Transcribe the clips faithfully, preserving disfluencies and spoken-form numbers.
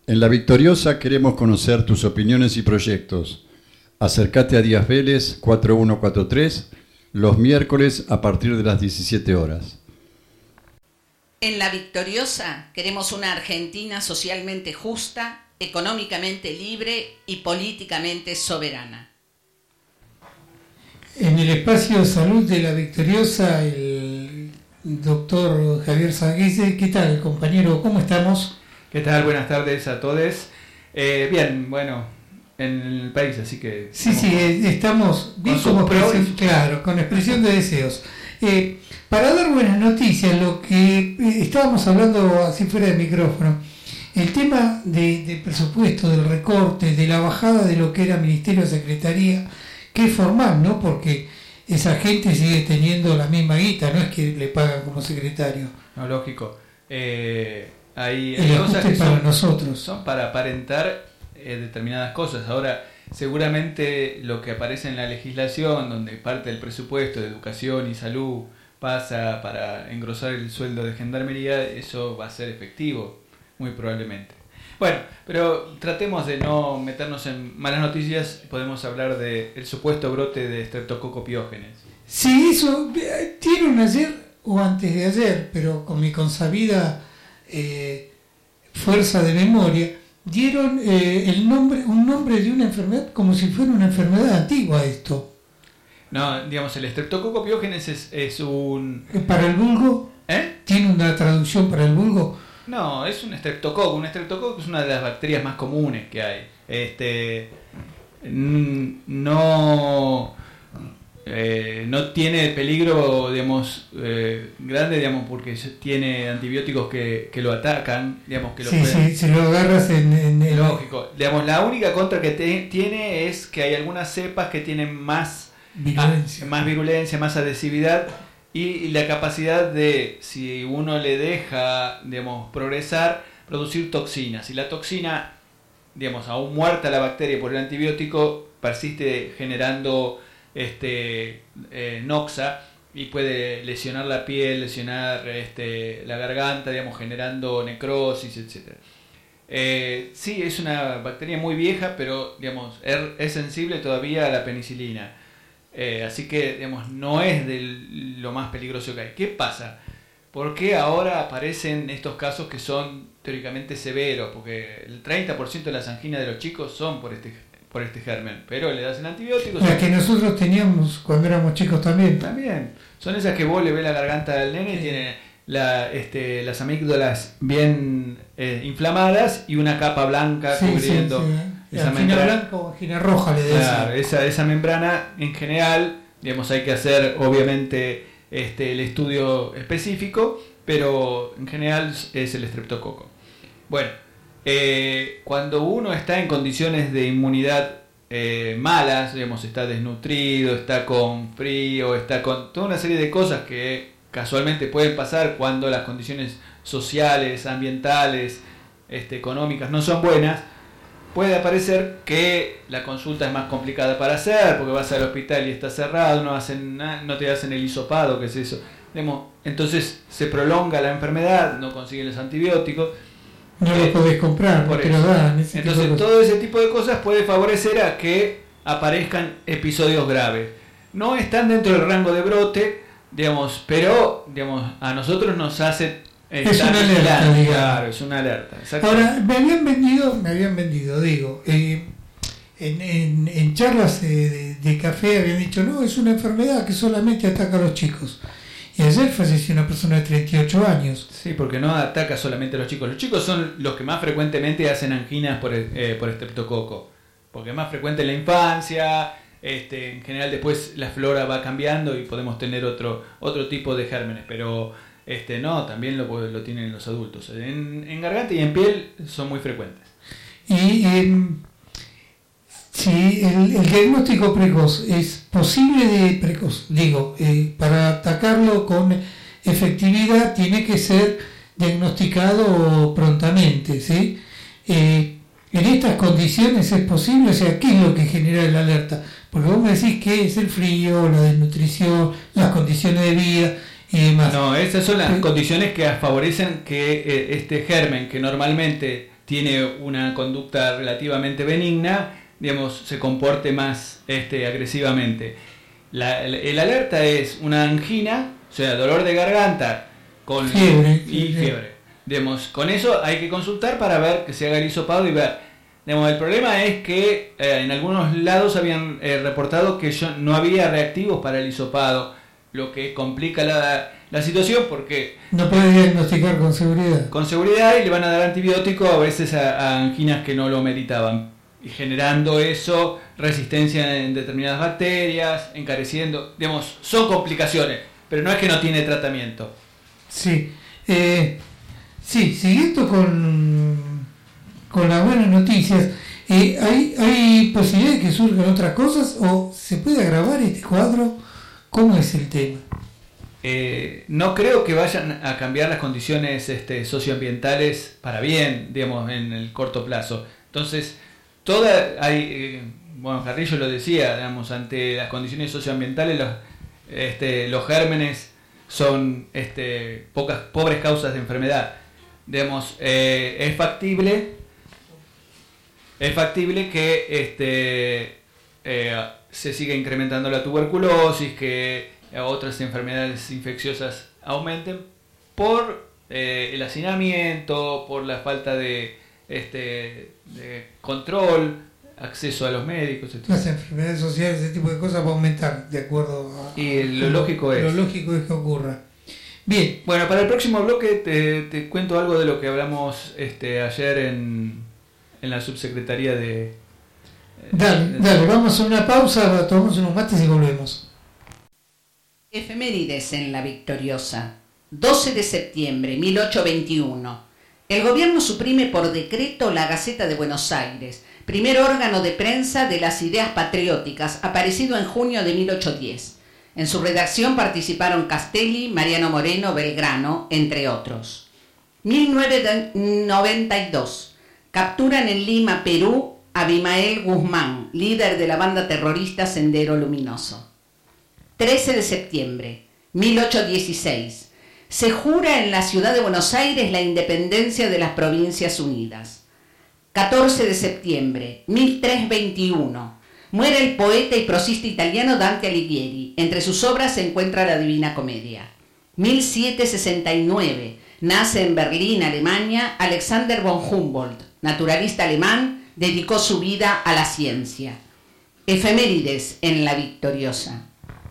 En La Victoriosa queremos conocer tus opiniones y proyectos. Acércate a Díaz Vélez cuatro uno cuatro tres los miércoles a partir de las diecisiete horas. En La Victoriosa queremos una Argentina socialmente justa, económicamente libre y políticamente soberana. En el espacio de salud de La Victoriosa, el doctor Javier Sanguise. ¿Qué tal, compañero? ¿Cómo estamos? ¿Qué tal? Buenas tardes a todos. Eh, bien, bueno, en el país, así que... Sí, sí, estamos bien como expresión, claro, con expresión de deseos. Eh, para dar buenas noticias, lo que eh, estábamos hablando así fuera de micrófono, el tema de, de presupuesto, del recorte, de la bajada de lo que era Ministerio, Secretaría, que es formal, ¿no? Porque esa gente sigue teniendo la misma guita, no es que le pagan como secretario. No, lógico. Eh, hay, el hay cosas que para son, nosotros. Son para aparentar eh, determinadas cosas. Ahora, seguramente lo que aparece en la legislación, donde parte del presupuesto de educación y salud pasa para engrosar el sueldo de gendarmería, eso va a ser efectivo, muy probablemente. Bueno, pero tratemos de no meternos en malas noticias. Podemos hablar del supuesto brote de Streptococcus pyogenes. Sí, eso dieron ayer o antes de ayer, pero con mi consabida eh, fuerza de memoria, dieron eh, el nombre, un nombre de una enfermedad como si fuera una enfermedad antigua esto. No, digamos, el Streptococcus pyogenes es, es un... ¿Para el vulgo? ¿Eh? ¿Tiene una traducción para el vulgo? No, es un estreptococo. Un estreptococo es una de las bacterias más comunes que hay. Este, no, eh, no tiene peligro, digamos, eh, grande, digamos, porque tiene antibióticos que, que lo atacan, digamos, que lo sí, pueden... sí, si lo agarras en, en el... Lógico. Digamos, la única contra que te, tiene es que hay algunas cepas que tienen más virulencia, a, más virulencia, más adhesividad. Y la capacidad de, si uno le deja, digamos, progresar, producir toxinas. Y la toxina, digamos, aún muerta la bacteria por el antibiótico, persiste generando este, eh, noxa y puede lesionar la piel, lesionar este, la garganta, digamos, generando necrosis, etcétera. Eh, sí, es una bacteria muy vieja, pero, digamos, es, es sensible todavía a la penicilina. Eh, así que, digamos, no es de lo más peligroso que hay. ¿Qué pasa? ¿Por qué ahora aparecen estos casos que son teóricamente severos? Porque el treinta por ciento de las anginas de los chicos son por este, por este germen. Pero le das el antibiótico... Las que nosotros teníamos cuando éramos chicos también. También. Son esas que vos le ves la garganta del nene y sí. Tiene la, este, las amígdalas bien eh, inflamadas y una capa blanca sí, cubriendo... Sí, sí. Esa angina blanca o angina roja le decimos. Claro, esa, esa membrana en general, digamos, hay que hacer obviamente este, el estudio específico, pero en general es el estreptococo. Bueno, eh, cuando uno está en condiciones de inmunidad eh, malas, digamos, está desnutrido, está con frío, está con toda una serie de cosas que casualmente pueden pasar cuando las condiciones sociales, ambientales, este, económicas no son buenas, puede aparecer que la consulta es más complicada para hacer, porque vas al hospital y está cerrado, no hacen nada, no te hacen el hisopado, que es eso. Entonces se prolonga la enfermedad, no consiguen los antibióticos. No eh, lo podés comprar, por te lo dan. Entonces todo ese tipo de cosas puede favorecer a que aparezcan episodios graves. No están dentro del rango de brote, digamos, pero digamos, a nosotros nos hace... Es una alerta, digamos. Claro, es una alerta. Ahora, me habían vendido, me habían vendido, digo, eh, en, en, en charlas eh, de, de café habían dicho, no, es una enfermedad que solamente ataca a los chicos. Y ayer falleció una persona de treinta y ocho años. Sí, porque no ataca solamente a los chicos. Los chicos son los que más frecuentemente hacen anginas por, eh, por estreptococo. Porque es más frecuente en la infancia, este, en general después la flora va cambiando y podemos tener otro, otro tipo de gérmenes, pero... Este no, también lo, lo tienen los adultos. En, en garganta y en piel son muy frecuentes. Y eh, si el, el diagnóstico precoz es posible de precoz, digo, eh, para atacarlo con efectividad tiene que ser diagnosticado prontamente, ¿sí? Eh, en estas condiciones es posible, o sea, ¿qué es lo que genera la alerta? Porque vos me decís que es el frío, la desnutrición, las condiciones de vida. y demás. No, esas son las sí. condiciones que favorecen que eh, este germen, que normalmente tiene una conducta relativamente benigna, digamos, se comporte más este, agresivamente. La, el, el alerta es una angina, o sea, dolor de garganta con fiebre, y fiebre. fiebre. Digamos, con eso hay que consultar para ver que se haga el hisopado y ver. Digamos, el problema es que eh, en algunos lados habían eh, reportado que yo, no había reactivos para el hisopado, lo que complica la, la situación porque... No puede diagnosticar con seguridad. Con seguridad, y le van a dar antibiótico a veces a, a anginas que no lo meritaban, y generando eso resistencia en determinadas bacterias, encareciendo, digamos, son complicaciones, pero no es que no tiene tratamiento. Sí, eh, sí, siguiendo con, con las buenas noticias, eh, ¿hay, ¿hay posibilidad de que surjan otras cosas o se puede agravar este cuadro? ¿Cómo es el tema? Eh, no creo que vayan a cambiar las condiciones este, socioambientales para bien, digamos, en el corto plazo. Entonces, toda hay, eh, bueno, Carrillo lo decía, digamos, ante las condiciones socioambientales, los, este, los gérmenes son este, pocas, pobres causas de enfermedad. Digamos, eh, es factible, es factible que este, eh, se siga incrementando la tuberculosis, que otras enfermedades infecciosas aumenten por eh, el hacinamiento, por la falta de, este, de control, acceso a los médicos, etcétera. Las enfermedades sociales, ese tipo de cosas va a aumentar de acuerdo a... Y lo, lo lógico es. Lo lógico es que ocurra. Bien. Bueno, para el próximo bloque te, te cuento algo de lo que hablamos este, ayer en, en la subsecretaría de... Dale, de, dale, vamos a una pausa, tomamos unos mates y volvemos. Efemérides en la Victoriosa. doce de septiembre de mil ochocientos veintiuno. El gobierno suprime por decreto la Gaceta de Buenos Aires, primer órgano de prensa de las ideas patrióticas, aparecido en junio de mil ochocientos diez. En su redacción participaron Castelli, Mariano Moreno, Belgrano, entre otros. mil novecientos noventa y dos. Capturan en Lima, Perú, a Abimael Guzmán, líder de la banda terrorista Sendero Luminoso. trece de septiembre de mil ochocientos dieciséis. Se jura en la ciudad de Buenos Aires la independencia de las Provincias Unidas. catorce de septiembre de mil trescientos veintiuno. Muere el poeta y prosista italiano Dante Alighieri. Entre sus obras se encuentra la Divina Comedia. mil setecientos sesenta y nueve. Nace en Berlín, Alemania, Alexander von Humboldt, naturalista alemán, dedicó su vida a la ciencia. Efemérides en la Victoriosa.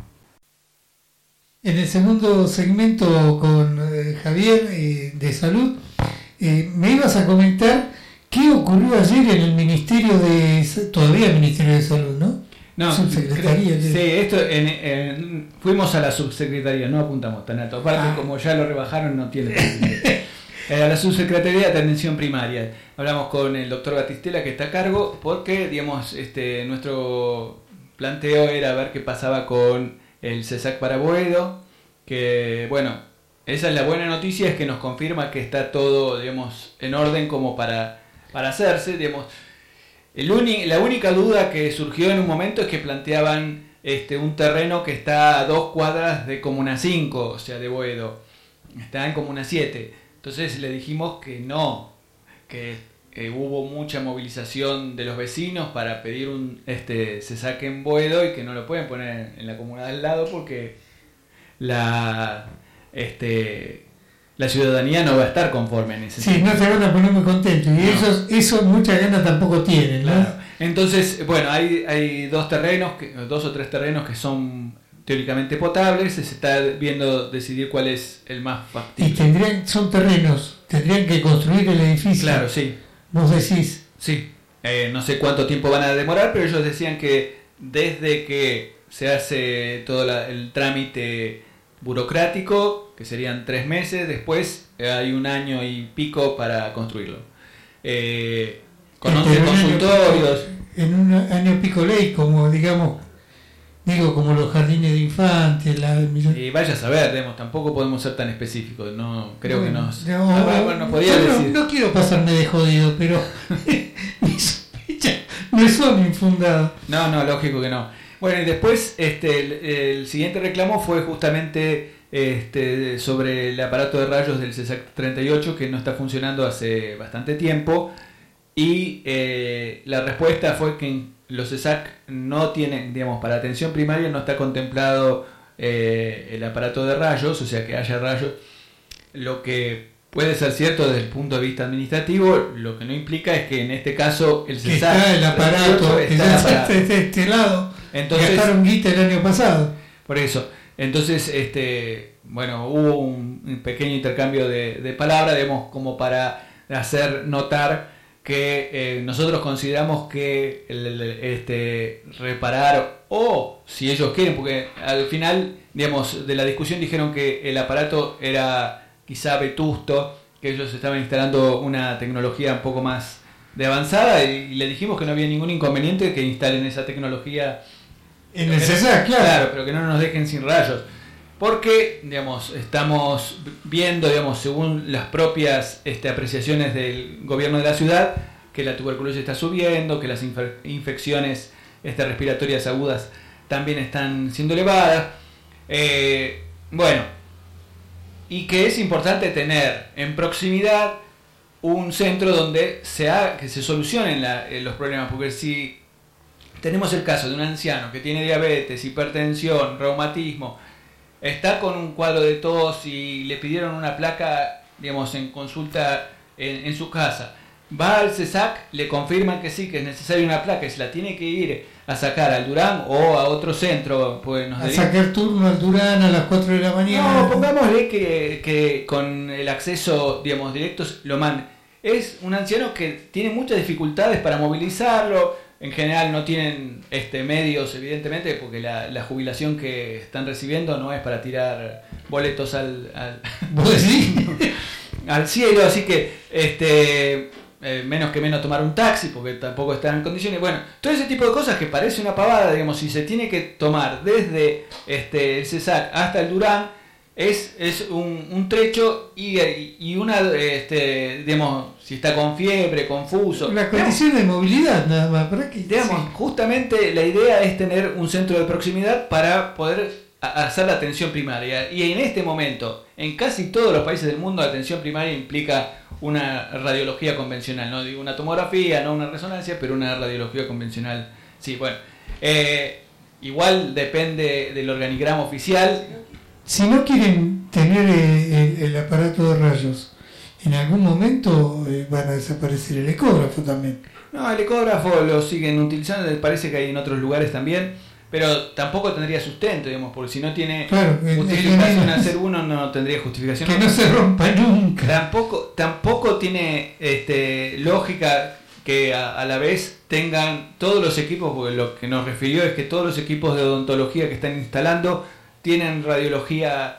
En el segundo segmento con eh, Javier eh, de Salud, eh, me ibas a comentar qué ocurrió ayer en el Ministerio de... Todavía el Ministerio de Salud, ¿no? No, subsecretaría. Sí, esto en, en, fuimos a la subsecretaría, no apuntamos tan alto. Aparte, ah. como ya lo rebajaron, no tiene... eh, a la subsecretaría de Atención Primaria. Hablamos con el doctor Batistela, que está a cargo, porque, digamos, este nuestro planteo era ver qué pasaba con el CESAC para Boedo, que, bueno, esa es la buena noticia, es que nos confirma que está todo, digamos, en orden como para, para hacerse, digamos. El uni, la única duda que surgió en un momento es que planteaban este, un terreno que está a dos cuadras de Comuna cinco, o sea, de Boedo. Está en Comuna siete. Entonces le dijimos que no, que eh, hubo mucha movilización de los vecinos para pedir un este se saque en Boedo y que no lo pueden poner en la comuna del lado porque la este la ciudadanía no va a estar conforme en ese sí, sentido. No se van a poner muy contentos y no. esos, esos mucha ganas tampoco tienen, ¿no? Claro. Entonces, bueno, hay, hay dos terrenos, que, dos o tres terrenos que son teóricamente potables, se está viendo decidir cuál es el más factible. Y tendrían, son terrenos, tendrían que construir el edificio. Claro, sí. Vos decís. Sí, eh, no sé cuánto tiempo van a demorar, pero ellos decían que desde que se hace todo la, el trámite burocrático, que serían tres meses, después hay un año y pico para construirlo. Eh, con once consultorios. En un año pico ley, como digamos, digo, como los jardines de infantes. La... Y vaya a saber, digamos, tampoco podemos ser tan específicos, no creo bueno, que nos... No, ah, bueno, nos podía no, decir. No quiero pasarme de jodido, pero mi sospecha no son infundadas. No, no, lógico que no. Bueno, y después este el, el siguiente reclamo fue justamente este, sobre el aparato de rayos del CESAC treinta y ocho que no está funcionando hace bastante tiempo, y eh, la respuesta fue que los CESAC no tienen, digamos, para atención primaria no está contemplado eh, el aparato de rayos, o sea que haya rayos, lo que puede ser cierto desde el punto de vista administrativo, lo que no implica es que en este caso el CESAC está el aparato, está el aparato. de este lado, entonces gastaron guita el año pasado. Por eso, entonces, este, bueno, hubo un, un pequeño intercambio de, de palabras, digamos, como para hacer notar que eh, nosotros consideramos que el, el, este, reparar, o si ellos quieren, porque al final, digamos, de la discusión dijeron que el aparato era quizá vetusto, que ellos estaban instalando una tecnología un poco más de avanzada, y, y le dijimos que no había ningún inconveniente que instalen esa tecnología en el CESAC, claro. Claro, pero que no nos dejen sin rayos. Porque, digamos, estamos viendo, digamos, según las propias este, apreciaciones del gobierno de la ciudad, que la tuberculosis está subiendo, que las infe- infecciones este, respiratorias agudas también están siendo elevadas. Eh, bueno, y que es importante tener en proximidad un centro donde se haga, que se solucionen la, eh, los problemas, porque si tenemos el caso de un anciano que tiene diabetes, hipertensión, reumatismo, está con un cuadro de tos y le pidieron una placa, digamos, en consulta en, en su casa. Va al CESAC, le confirman que sí, que es necesaria una placa y se la tiene que ir a sacar al Durán o a otro centro. Pues nos a sacar turno al Durán a las cuatro de la mañana. No, pongámosle que, que con el acceso, digamos, directos lo manden. Es un anciano que tiene muchas dificultades para movilizarlo. En general no tienen este, medios, evidentemente, porque la, la jubilación que están recibiendo no es para tirar boletos al, al, al cielo, así que este, eh, menos que menos tomar un taxi, porque tampoco están en condiciones. Bueno, todo ese tipo de cosas que parece una pavada, digamos, si se tiene que tomar desde este, el CESAC hasta el Durán, es, es un, un trecho y, y una, este, digamos, si está con fiebre, confuso. La condición digamos, de movilidad nada más. ¿Para qué? Digamos, sí. Justamente la idea es tener un centro de proximidad para poder hacer la atención primaria. Y en este momento, en casi todos los países del mundo, la atención primaria implica una radiología convencional. No digo una tomografía, no una resonancia, pero una radiología convencional. Sí, bueno. Eh, igual depende del organigrama oficial. Si no quieren tener el, el, el aparato de rayos, en algún momento eh, van a desaparecer el ecógrafo también. No, el ecógrafo lo siguen utilizando, parece que hay en otros lugares también, pero tampoco tendría sustento, digamos, porque si no tiene claro, justificación hacer uno, no tendría justificación. Que no se rompa nunca. Tampoco, tampoco tiene este, lógica que a, a la vez tengan todos los equipos, porque lo que nos refirió es que todos los equipos de odontología que están instalando tienen radiología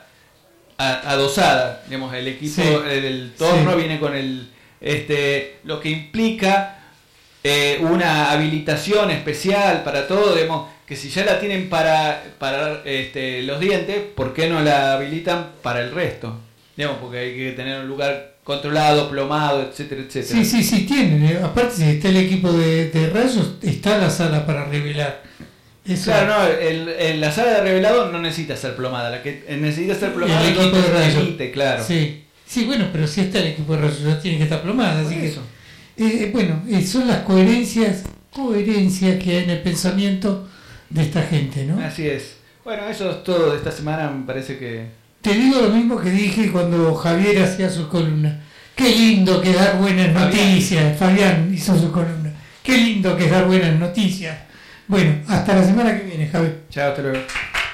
adosada, digamos, el equipo, sí, el, el torno sí. viene con el, este, lo que implica eh, una habilitación especial para todo, digamos, que si ya la tienen para, para este, los dientes, ¿por qué no la habilitan para el resto? Digamos, porque hay que tener un lugar controlado, plomado, etcétera, etcétera. Sí, sí, sí, tienen, eh. aparte si está el equipo de, de rayos, está la sala para revelar. Eso. Claro, no, el, el, la sala de revelado no necesita ser plomada, la que necesita ser plomada el equipo de rayos. Emite, claro. Sí. sí, bueno, pero si está el equipo de rayos, ya tiene que estar plomada, así que eso. Eh, bueno, eh, son las coherencias, coherencias que hay en el pensamiento de esta gente, ¿no? Así es. Bueno, eso es todo de esta semana, me parece que... Te digo lo mismo que dije cuando Javier hacía sus columnas. Qué lindo que es dar buenas noticias. Fabián, Fabián hizo su columna. Qué lindo que es dar buenas noticias. Bueno, hasta la semana que viene, Javi. Chao, hasta luego.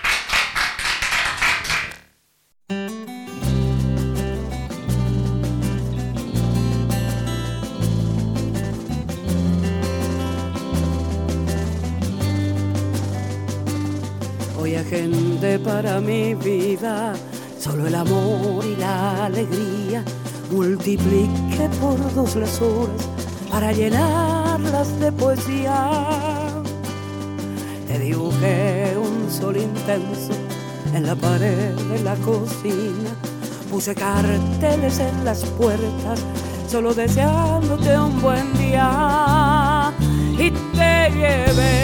Hoy agente para mi vida, solo el amor y la alegría. Multiplique por dos las horas para llenarlas de poesía. Te dibujé un sol intenso en la pared de la cocina. Puse carteles en las puertas, solo deseándote un buen día. Y te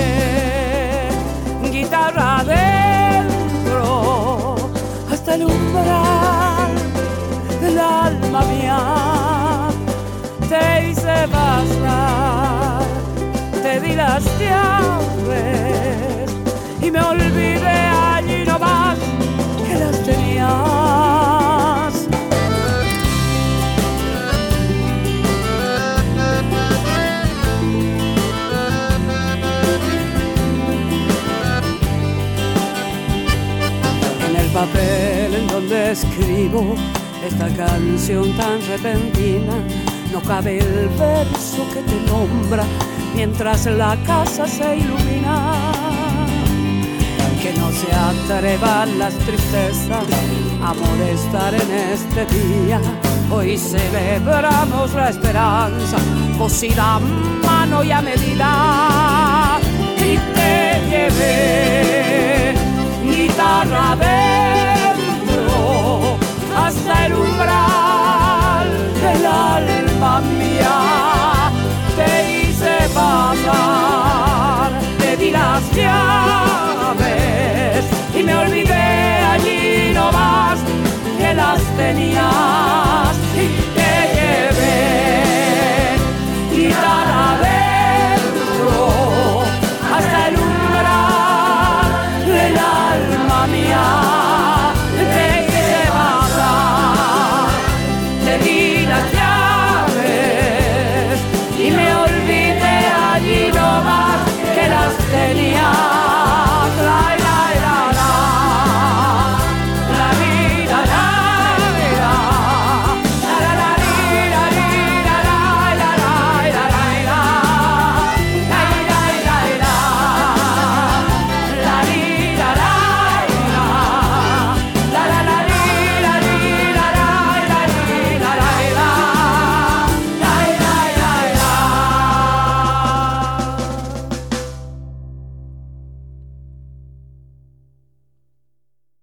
llevé guitarra adentro hasta el humo umbral del alma mía. Te hice pasar, te di las llaves y me olvidé allí nomás que las tenías. En el papel en donde escribo esta canción tan repentina, no cabe el verso que te nombra mientras la casa se ilumina. Que no se atrevan las tristezas a molestar en este día. Hoy celebramos la esperanza, cosida a mano y a medida. Y te llevé, guitarra adentro, hasta el umbral del alma mía.